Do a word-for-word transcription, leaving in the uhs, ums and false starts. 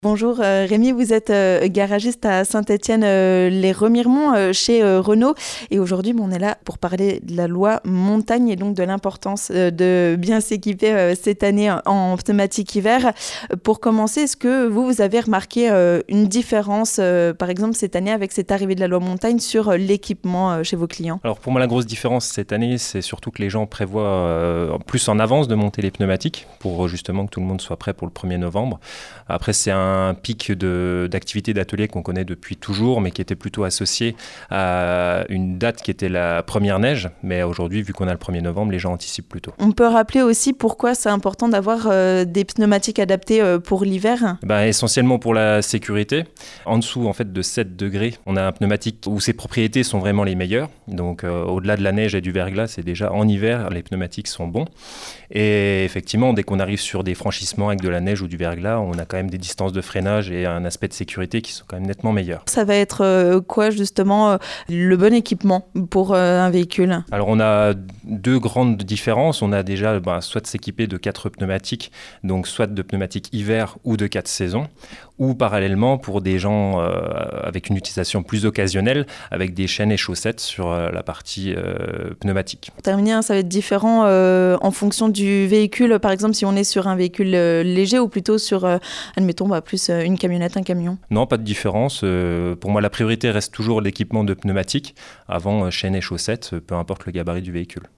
Bonjour euh, Rémi, vous êtes euh, garagiste à Saint-Étienne-les-Remiremont euh, chez euh, Renault et aujourd'hui bon, on est là pour parler de la loi montagne et donc de l'importance euh, de bien s'équiper euh, cette année en, en pneumatique hiver. Pour commencer, est-ce que vous, vous avez remarqué euh, une différence euh, par exemple cette année avec cette arrivée de la loi montagne sur euh, l'équipement euh, chez vos clients? Alors pour moi la grosse différence cette année c'est surtout que les gens prévoient euh, plus en avance de monter les pneumatiques pour justement que tout le monde soit prêt pour le premier novembre. Après c'est un un pic de, d'activité d'atelier qu'on connaît depuis toujours, mais qui était plutôt associé à une date qui était la première neige. Mais aujourd'hui, vu qu'on a le premier novembre, les gens anticipent plutôt. On peut rappeler aussi pourquoi c'est important d'avoir euh, des pneumatiques adaptés euh, pour l'hiver? Ben, essentiellement pour la sécurité. En dessous en fait, de sept degrés, on a un pneumatique où ses propriétés sont vraiment les meilleures. Donc euh, au-delà de la neige et du verglas, c'est déjà en hiver, les pneumatiques sont bons. Et effectivement, dès qu'on arrive sur des franchissements avec de la neige ou du verglas, on a quand même des distances de freinage et un aspect de sécurité qui sont quand même nettement meilleurs. Ça va être euh, quoi justement euh, le bon équipement pour euh, un véhicule? Alors on a deux grandes différences. On a déjà bah, soit de s'équiper de quatre pneumatiques, donc soit de pneumatiques hiver ou de quatre saisons, ou parallèlement pour des gens euh, avec une utilisation plus occasionnelle, avec des chaînes et chaussettes sur euh, la partie euh, pneumatique. Pour terminer, hein, ça va être différent euh, en fonction du véhicule. Par exemple, si on est sur un véhicule euh, léger ou plutôt sur, euh, admettons, bah, plus euh, une camionnette, un camion. Non, pas de différence. Euh, pour moi, la priorité reste toujours l'équipement de pneumatique avant euh, chaîne et chaussettes, peu importe le gabarit du véhicule.